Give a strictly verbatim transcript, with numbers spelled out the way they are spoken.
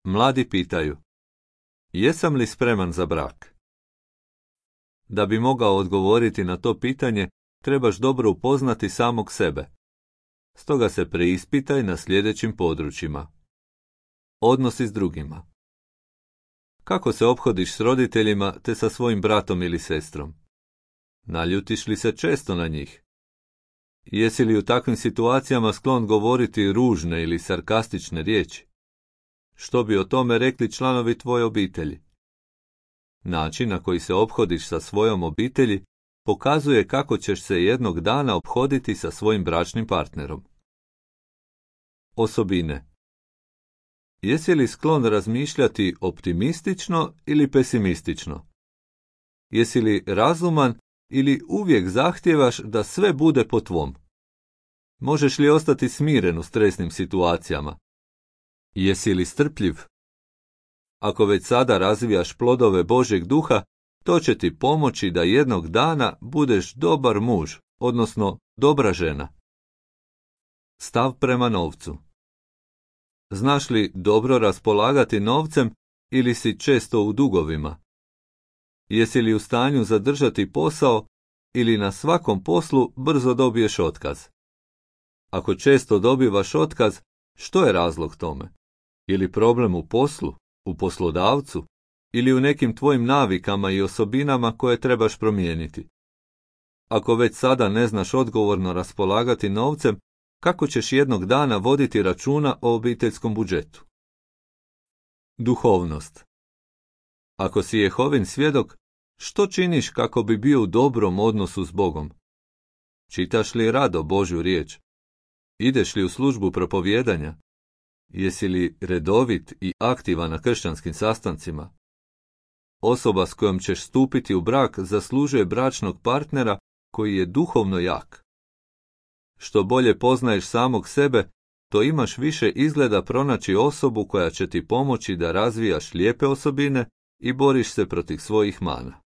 Mladi pitaju: jesam li spreman za brak? Da bi mogao odgovoriti na to pitanje, trebaš dobro upoznati samog sebe. Stoga se preispitaj na sljedećim područjima. Odnosi s drugima. Kako se ophodiš s roditeljima te sa svojim bratom ili sestrom? Naljutiš li se često na njih? Jesi li u takvim situacijama sklon govoriti ružne ili sarkastične riječi? Što bi o tome rekli članovi tvoje obitelji? Način na koji se ophodiš sa svojom obitelji pokazuje kako ćeš se jednog dana ophoditi sa svojim bračnim partnerom. Osobine. Jesi li sklon razmišljati optimistično ili pesimistično? Jesi li razuman ili uvijek zahtijevaš da sve bude po tvom? Možeš li ostati smiren u stresnim situacijama? Jesi li strpljiv? Ako već sada razvijaš plodove Božjeg duha, to će ti pomoći da jednog dana budeš dobar muž, odnosno dobra žena. Stav prema novcu. Znaš li dobro raspolagati novcem ili si često u dugovima? Jesi li u stanju zadržati posao ili na svakom poslu brzo dobiješ otkaz? Ako često dobivaš otkaz, što je razlog tome? Je li problem u poslu, u poslodavcu ili u nekim tvojim navikama i osobinama koje trebaš promijeniti? Ako već sada ne znaš odgovorno raspolagati novcem, kako ćeš jednog dana voditi računa o obiteljskom budžetu? Duhovnost. Ako si Jehovin svjedok, što činiš kako bi bio u dobrom odnosu s Bogom? Čitaš li rado Božju riječ? Ideš li u službu propovijedanja? Jesi li redovit i aktivan na kršćanskim sastancima? Osoba s kojom ćeš stupiti u brak zaslužuje bračnog partnera koji je duhovno jak. Što bolje poznaješ samog sebe, to imaš više izgleda pronaći osobu koja će ti pomoći da razvijaš lijepe osobine i boriš se protiv svojih mana.